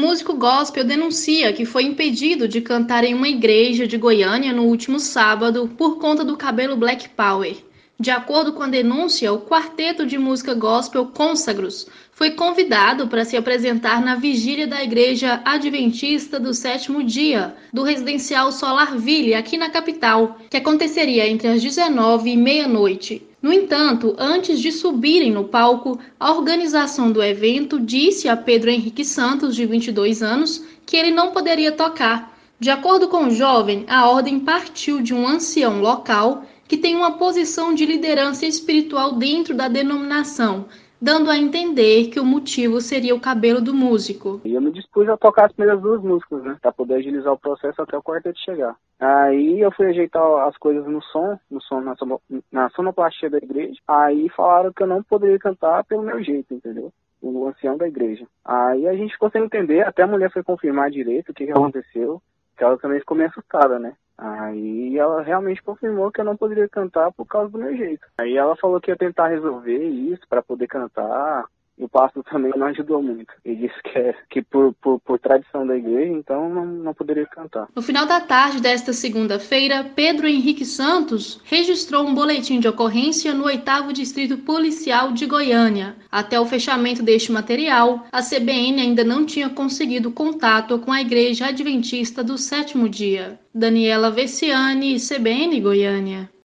músico gospel denuncia que foi impedido de cantar em uma igreja de Goiânia no último sábado por conta do cabelo Black Power. De acordo com a denúncia, o quarteto de música gospel Consagros foi convidado para se apresentar na vigília da Igreja Adventista do Sétimo Dia, do residencial Solarville, aqui na capital, que aconteceria entre as 19 e meia-noite. No entanto, antes de subirem no palco, a organização do evento disse a Pedro Henrique Santos, de 22 anos, que ele não poderia tocar. De acordo com o jovem, a ordem partiu de um ancião local que tem uma posição de liderança espiritual dentro da denominação, dando a entender que o motivo seria o cabelo do músico. E eu me dispus a tocar as primeiras duas músicas, né, para poder agilizar o processo até o quarteto chegar. Aí eu fui ajeitar as coisas no som na sonoplastia da igreja. Aí falaram que eu não poderia cantar pelo meu jeito, entendeu? O ancião da igreja. Aí a gente ficou sem entender, até a mulher foi confirmar direito o que aconteceu, que ela também ficou meio assustada, né? Aí ela realmente confirmou que eu não poderia cantar por causa do meu jeito. Aí ela falou que ia tentar resolver isso para poder cantar. O pastor também não ajudou muito. Ele disse que por tradição da igreja, então não poderia cantar. No final da tarde desta segunda-feira, Pedro Henrique Santos registrou um boletim de ocorrência no 8º Distrito Policial de Goiânia. Até o fechamento deste material, a CBN ainda não tinha conseguido contato com a Igreja Adventista do Sétimo Dia. Daniela Vessiani, CBN Goiânia.